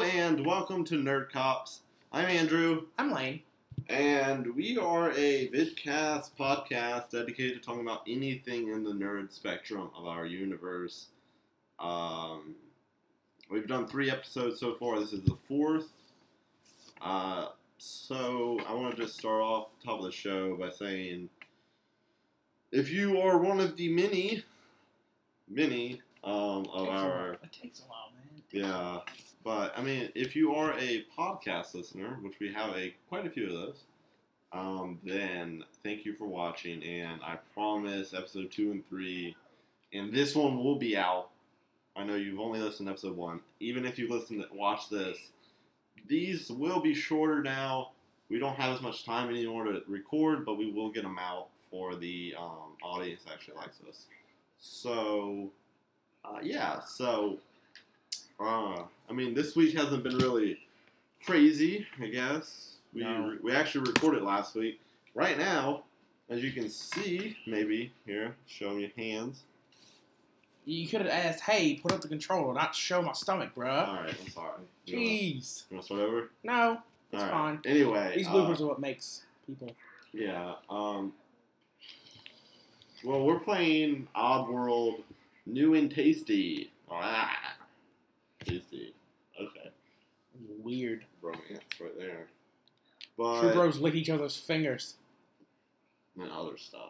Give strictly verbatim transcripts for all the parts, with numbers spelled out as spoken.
and welcome to Nerd Cops. I'm Andrew. I'm Lane. And we are a vidcast podcast dedicated to talking about anything in the nerd spectrum of our universe. Um, we've done three episodes so far. This is the fourth. Uh, so I want to just start off the top of the show by saying, if you are one of the many, many um, of our... It takes a while, man. Yeah. But, I mean, if you are a podcast listener, which we have a quite a few of those, um, then thank you for watching, and I promise episode two and three, and this one will be out. I know you've only listened to episode one. Even if you listen to watch this, these will be shorter now. We don't have as much time anymore to record, but we will get them out for the um, audience that actually likes us. So, uh, yeah, so... Uh, I mean, this week hasn't been really crazy, I guess. We No. we actually recorded last week. Right now, as you can see, maybe, here, show me your hands. You could have asked, hey, put up the controller, not show my stomach, bruh. Alright, I'm sorry. You wanna, Jeez. you wanna start over? No, it's All right. fine. Anyway. These uh, bloopers are what makes people. Yeah, um... Well, we're playing Oddworld New and Tasty. Ah, tasty. Okay. Weird. Romance right there. But... True bros lick each other's fingers. And other stuff.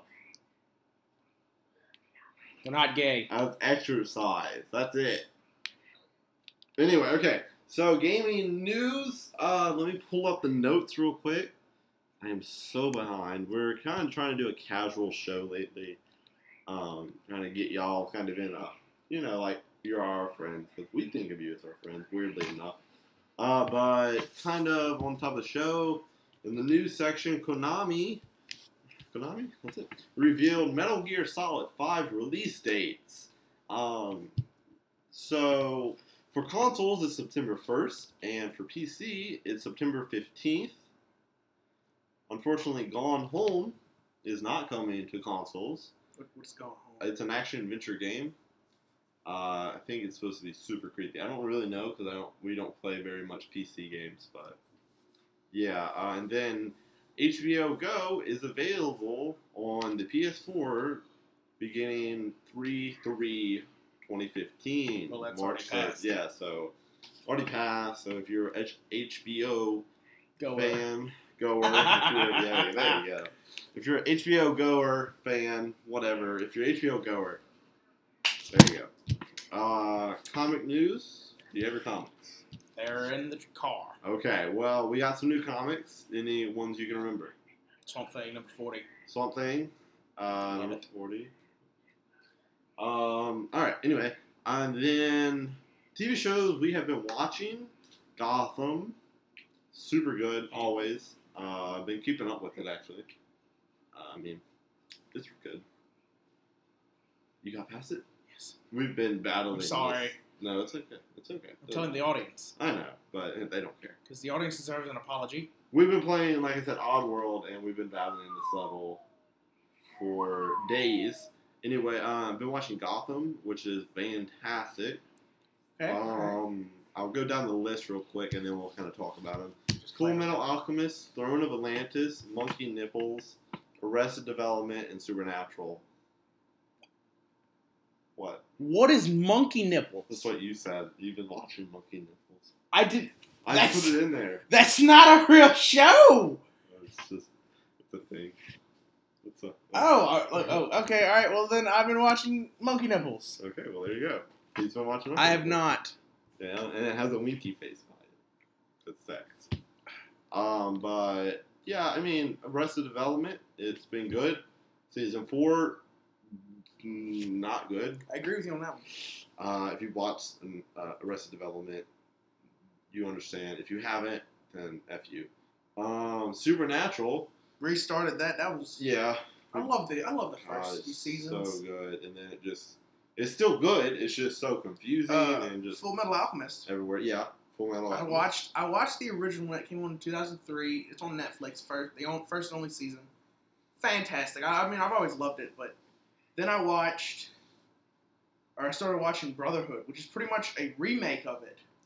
They're not gay. That's exercise. That's it. Anyway, okay. So, gaming news. Uh, let me pull up the notes real quick. I am so behind. We're kind of trying to do a casual show lately. Um, trying to get y'all kind of in a, you know, like, you're our friends. Because we think of you as our friends, weirdly enough. Uh, but kind of on top of the show, in the news section, Konami... Konami? That's it. Revealed Metal Gear Solid five release dates. Um, so, for consoles, it's September first, and for P C, it's September fifteenth. Unfortunately, Gone Home is not coming to consoles. What, what's going on? It's an action-adventure game. Uh, I think it's supposed to be super creepy. I don't really know, because I don't. we don't play very much P C games, but... Yeah, uh, and then... H B O Go is available on the P S four beginning three three twenty fifteen. Well, that's March already passed. sixth. Yeah, so already passed. So if you're an H B O Go fan, goer, if you're, yeah, there you go. If you're an H B O goer, fan, whatever, if you're H B O goer, there you go. Uh, comic news. Do you have your comics? They're in the car. Okay, well, we got some new comics. Any ones you can remember? Swamp Thing, number forty. Swamp Thing, uh, Love number it. forty. Um, alright, anyway. And then, T V shows we have been watching. Gotham. Super good, always. Uh, I've been keeping up with it, actually. Uh, I mean, it's good. You got past it? Yes. We've been battling I'm sorry. this. No, it's okay. It's okay. I'm telling the audience. I know, but they don't care. Because the audience deserves an apology. We've been playing, like I said, Oddworld, and we've been battling this level for days. Anyway, uh, I've been watching Gotham, which is fantastic. Okay. Um, I'll go down the list real quick, and then we'll kind of talk about them. Full Metal Alchemist, Throne of Atlantis, Monkey Nipples, Arrested Development, and Supernatural. What? What is Monkey Nipples? That's what you said. You've been watching Monkey Nipples. I did. I That's- put it in there. That's not a real show! It's just, it's a thing. It's a, Oh, uh, oh, okay, alright, well then I've been watching Monkey Nipples. Okay, well, there you go. He's been watching Monkey I have Nipples. not. Yeah, and it has a winky face on it. It's sex. Um, but, yeah, I mean, Arrested Development, it's been good. Season four, mm, not good. I agree with you on that one. Uh, if you've watched uh, Arrested Development, you understand. If you haven't, then F you. Um, Supernatural, Restarted that, that was... yeah. I love the I love the Uh, first few it's seasons. so good, and then it just, it's still good, it's just so confusing Uh, and just Full Metal Alchemist. everywhere. Yeah, Full Metal I Alchemist. watched I watched the original one that came on in two thousand three. It's on Netflix first, the on- first and only season. Fantastic. I, I mean, I've always loved it, but then I watched, or I started watching Brotherhood, which is pretty much a remake of it. Yeah.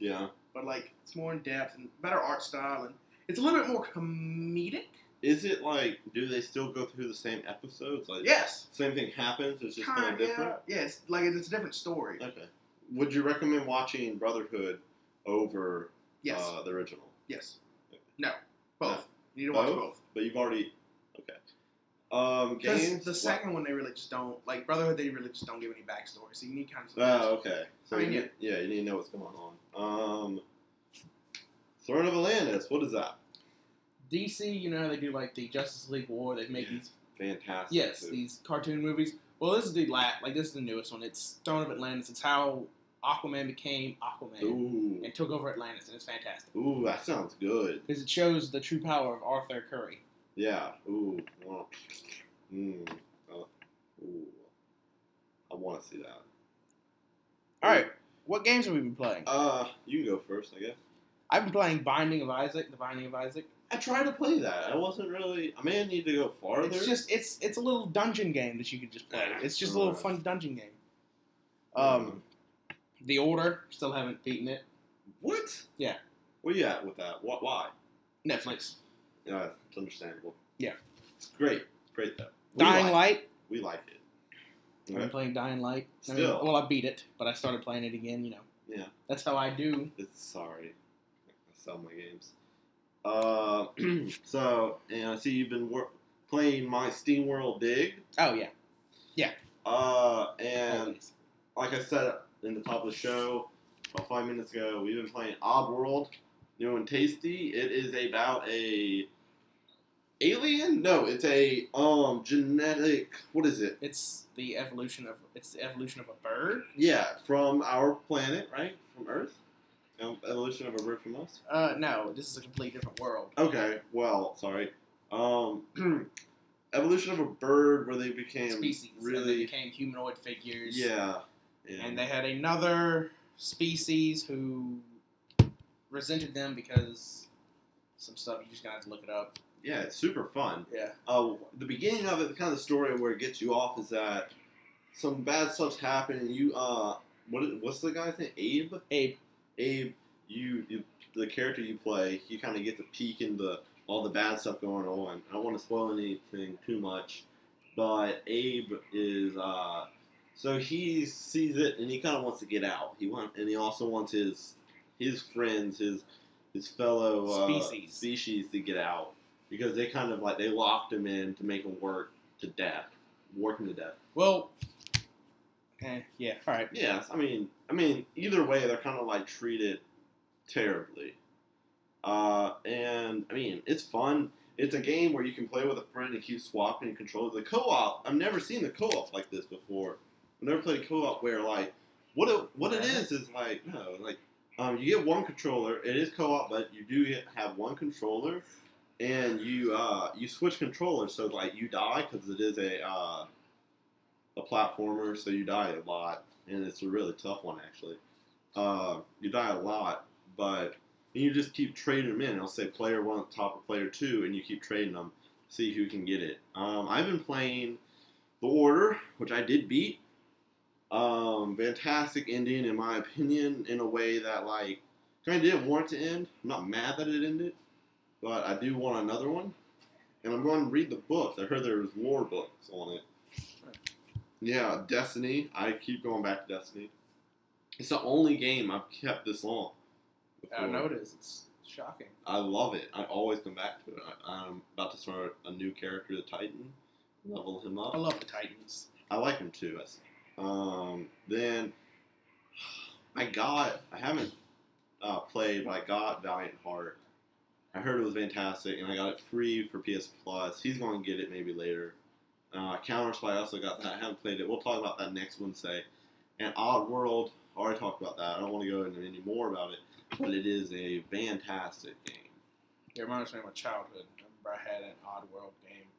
but like it's more in depth and better art style, and it's a little bit more comedic. Is it like, do they still go through the same episodes? Like, Yes. Same thing happens, it's just kind Kind of different? Yeah, yeah, it's like it's a different story. Okay. Would you recommend watching Brotherhood over Yes. uh, the original? Yes. Okay. No. Both. No. You need to Both? watch both. But you've already, okay. Um, Because games? the second one, they really just don't, like Brotherhood, they really just don't give any backstory. So you need kind of some Oh, okay. So I mean, you need, yeah, you need to know what's going on. Um, Throne of Atlantis, what is that? D C, you know how they do like the Justice League War? They make these Fantastic. yes, too. these cartoon movies. Well, this is the la- like this is the newest one. It's Throne of Atlantis. It's how Aquaman became Aquaman Ooh. and took over Atlantis, and it's fantastic Ooh, that sounds good. because it shows the true power of Arthur Curry. Yeah. Ooh. Oh. Mm. Oh. Ooh. I want to see that. All right, what games have we been playing? Uh, you can go first, I guess. I've been playing Binding of Isaac. The Binding of Isaac. I tried to play that. I wasn't really. I may need to go farther. It's just it's it's a little dungeon game that you could just play. Ah, It's just a little alright. fun dungeon game. Um, The Order, still haven't beaten it. What? Yeah. Where you at with that? What? Why? Netflix. Yeah, it's understandable. Yeah. It's great. Great though. We Dying like, Light. We like it. I've been Okay. playing Dying Light. I mean, Still. well, I beat it, but I started playing it again. You know. Yeah. That's how I do. It's sorry. I sell my games. Uh, so and I see you've been wor- playing my Steam World Dig. Oh yeah. Uh, and Always. like I said in the top of the show about five minutes ago, we've been playing Oddworld, new and tasty. It is about a alien. No, it's a um genetic. What is it? It's the evolution of it's the evolution of a bird. Yeah, from our planet, right? From Earth. Um, evolution of a bird from us. Uh, no, this is a completely different world. Okay, well, sorry. Um, evolution of a bird where they became Species. And they really, became humanoid figures. yeah, yeah. And they had another species who resented them because some stuff you just gotta have to look it up. yeah, it's super fun. Yeah. Uh, the beginning of it, the kind of story where it gets you off is that some bad stuff's happening, and you, uh, what is, what's the guy's name? Abe? Abe. Abe, you, you the character you play, you kind of get to peek into all the bad stuff going on. I don't want to spoil anything too much, but Abe is, uh, so he sees it and he kind of wants to get out. He want, and he also wants his his friends, his his fellow uh, Species. species to get out because they kind of like they locked him in to make him work to death, work him to death. Well. Eh, yeah. All right. Yes, I mean, I mean, either way, they're kind of like treated terribly. Uh, and I mean, it's fun. It's a game where you can play with a friend and keep swapping controls. The co-op, I've never seen the co-op like this before. I've never played a co-op where like what it, what it is is like no, like um, you get one controller. It is co-op, but you do get, have one controller, and you uh, you switch controllers. So like you die because it is a uh, a platformer, so you die a lot, and it's a really tough one actually. Uh, you die a lot, but you just keep trading them in. It'll say player one at the top of player two, and you keep trading them, see who can get it. Um, I've been playing The Order, which I did beat. Um, fantastic ending, in my opinion, in a way that like kind of didn't want it to end. I'm not mad that it ended, but I do want another one, and I'm going to read the books. I heard there was more books on it. Yeah, Destiny. I keep going back to Destiny. It's the only game I've kept this long. I know it is. It's shocking. I love it. I always come back to it. I, I'm about to start a new character, the Titan. Level him up. I love the Titans. I like him too. Um, then I got. I haven't uh, played, but I got Valiant Heart. I heard it was fantastic, and I got it free for P S Plus. He's going to get it maybe later. Uh, Counter Spy, I also got that. I haven't played it. We'll talk about that next Wednesday. And Oddworld, I already talked about that. I don't want to go into any more about it, but it is a fantastic game. It reminds me of my childhood. I remember I had an Oddworld game.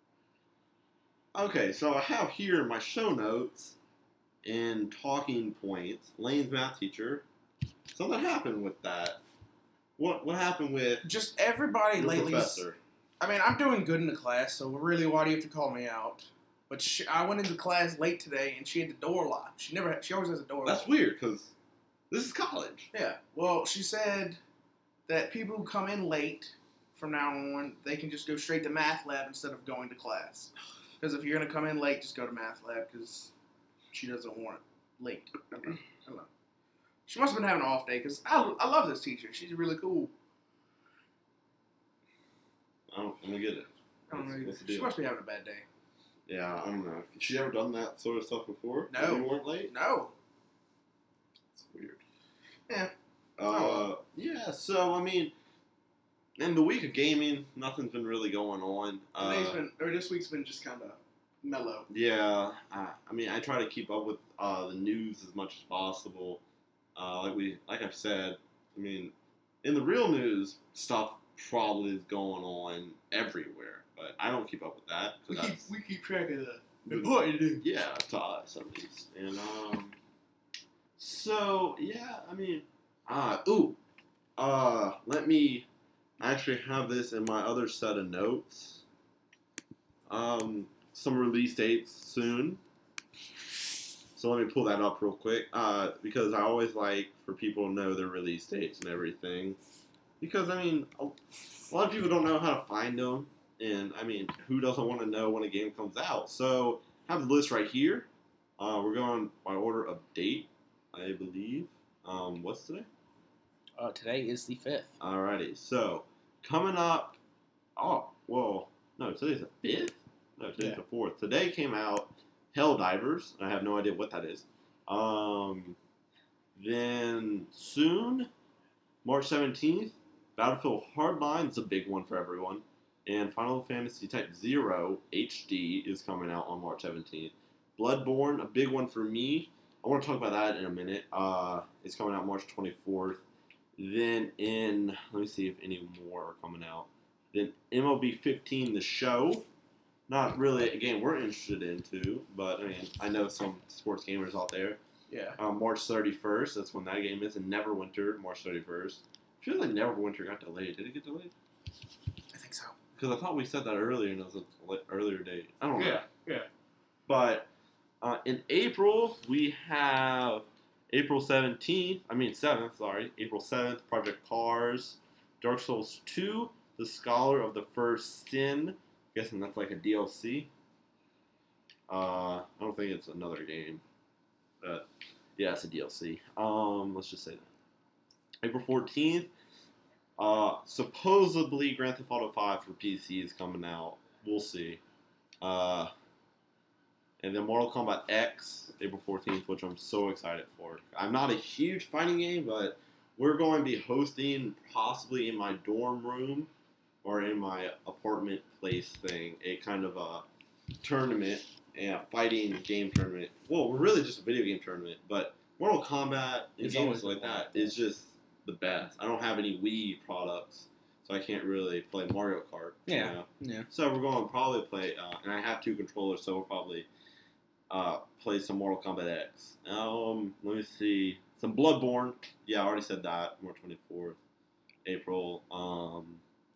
Okay, so I have here in my show notes in talking points, Lane's math teacher. Something happened with that. What what happened with Just everybody the lately. professor? I mean, I'm doing good in the class, so really, why do you have to call me out? But she, I went into class late today, and she had the door locked. She never. Had, she always has a door That's locked. weird because This is college. Yeah. Well, she said that people who come in late from now on, they can just go straight to math lab instead of going to class. Because if you're going to come in late, just go to math lab because she doesn't want it late. I don't know. I don't know. She must have been having an off day because I, I love this teacher. She's really cool. I don't, I don't get it. I don't know. What's- what's the She deal? must be having a bad day. Yeah, I don't know. Has she ever done that sort of stuff before? No. You weren't late? No. It's weird. Yeah. Uh, yeah, so, I mean, in the week of gaming, nothing's been really going on. Today's Uh, been, or this week's been just kind of mellow. Yeah, I, I mean, I try to keep up with uh, the news as much as possible. Uh, like we, like I've said, I mean, in the real news, stuff probably is going on everywhere, but I don't keep up with that. 'cause We keep, that's, we keep track of the the- important news. yeah, to us at least. And um, so yeah, I mean, uh, ooh, uh, let me actually have this in my other set of notes. Um, some release dates soon. So let me pull that up real quick, uh, because I always like for people to know their release dates and everything. Because I mean, a a lot of people don't know how to find them, and I mean, who doesn't want to know when a game comes out? So I have the list right here. Uh, we're going by order of date, I believe. Um, what's today? Uh, today is the fifth. Alrighty, so coming up. Oh, well, no, today's the fifth. No, today's Yeah. the fourth. Today came out Helldivers. I have no idea what that is. Um, then soon, March seventeenth, Battlefield Hardline is a big one for everyone. And Final Fantasy Type Zero H D is coming out on March seventeenth. Bloodborne, a big one for me. I want to talk about that in a minute. Uh, it's coming out March twenty-fourth. Then in, let me see if any more are coming out. Then M L B fifteen, the show. Not really a game we're interested into, but I mean, I know some sports gamers out there. Yeah. Um, March thirty-first, that's when that game is. And Neverwinter, March thirty-first. I feel like Neverwinter got delayed. Did it get delayed? I think so. Because I thought we said that earlier and it was a like, earlier date. I don't know. Yeah. Yeah. But uh, in April, we have April seventeenth, I mean seventh, sorry. April seventh, Project Cars. Dark Souls two, The Scholar of the First Sin. Guessing that's like a D L C. Uh, I don't think it's another game. But yeah, it's a D L C. Um, let's just say that. April fourteenth, uh, supposedly Grand Theft Auto five for P C is coming out. We'll see. Uh, and then Mortal Kombat X, April fourteenth, which I'm so excited for. I'm not a huge fighting game, but we're going to be hosting, possibly in my dorm room or in my apartment place thing, a kind of a tournament, a fighting game tournament. Well, we're really just a video game tournament, but Mortal Kombat and It's games always like been that like that. is just the best. I don't have any Wii products, so I can't really play Mario Kart. you Yeah. know? Yeah. So we're going to probably play, uh, and I have two controllers, so we'll probably uh, play some Mortal Kombat X. Um, let me see. Some Bloodborne. Yeah, I already said that. March twenty-fourth, April. Um,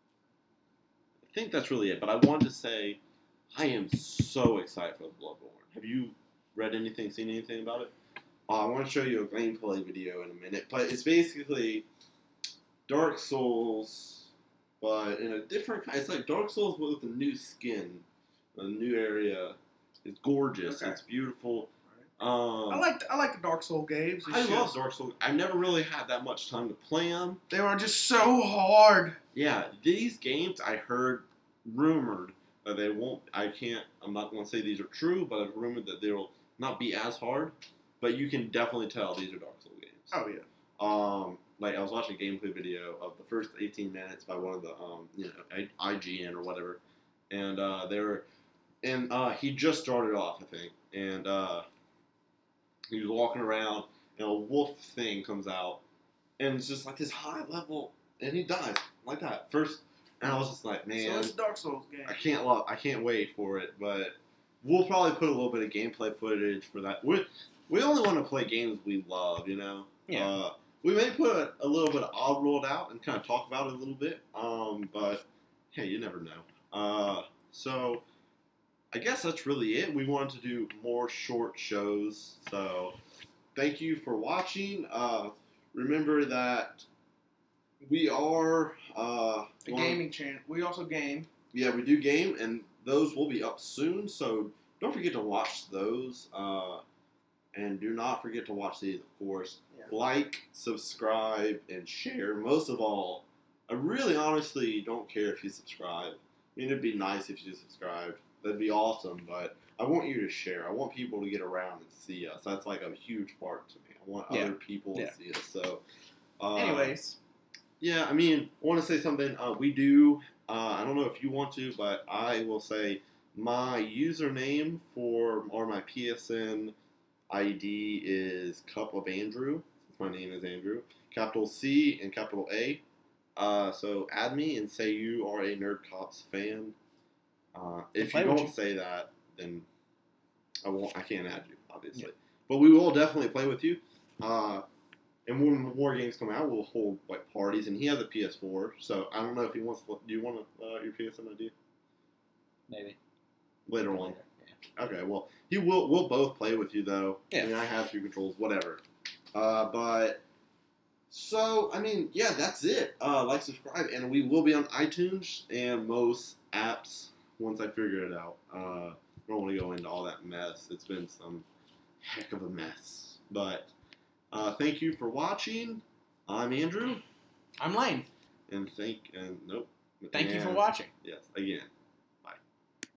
I think that's really it. But I wanted to say, I am so excited for the Bloodborne. Have you read anything, seen anything about it? Uh, I want to show you a gameplay video in a minute. But it's basically Dark Souls, but in a different kind. It's like Dark Souls but with a new skin, a new area. It's gorgeous. Okay. It's beautiful. Um, I like I like the Dark Soul games. It's I love just- Dark Souls. I've never really had that much time to play them. They were just so hard. Yeah, these games I heard rumored that they won't. I can't. I'm not going to say these are true, but I've rumored that they will not be as hard. But you can definitely tell these are Dark Souls games. Oh yeah. Um, like I was watching a gameplay video of the first eighteen minutes by one of the um, you know, I G N or whatever, and uh, they were, and uh, he just started off, I think, and uh, he was walking around, and a wolf thing comes out, and it's just like this high level, and he dies like that first, and I was just like, So man, it's a Dark Souls game. I can't love, I can't wait for it, but we'll probably put a little bit of gameplay footage for that. We we only want to play games we love, you know. Yeah. Uh, we may put a little bit of Oddworld out and kind of talk about it a little bit, um, but hey, you never know. Uh, so I guess that's really it. We wanted to do more short shows, so thank you for watching. Uh, remember that we are uh, A going- gaming channel. We also game. Yeah, we do game, and those will be up soon. So don't forget to watch those, uh, and do not forget to watch these, of course. Yeah. Like, subscribe, and share. Most of all, I really honestly don't care if you subscribe. I mean, it'd be nice if you subscribed. That'd be awesome, but I want you to share. I want people to get around and see us. That's like a huge part to me. I want Yeah. other people Yeah. to see us. So, uh, Anyways, yeah, I mean, I want to say something. Uh, we do. Uh, I don't know if you want to, but I will say my username for or my P S N I D is Cup of Andrew. My name is Andrew. Capital C and capital A. Uh, so add me and say you are a Nerd Cops fan. Uh, if Play you with don't you. say that, then I won't. I can't add you, obviously. Yeah. But we will definitely play with you. Uh, and when more games come out, we'll hold like parties. And he has a P S four, so I don't know if he wants. To, do you want to, uh, your P S N I D Maybe. later on? Later, yeah. Okay, well, he will. We'll both play with you though. Yeah. I mean, I have two controls, whatever. Uh, but so I mean, yeah, that's it. Uh, like, subscribe, and we will be on iTunes and most apps once I figure it out. Uh, I don't want to go into all that mess. It's been some heck of a mess. But uh, thank you for watching. I'm Andrew, I'm Lane. and thank and nope. Thank you for and- watching. Yes, again.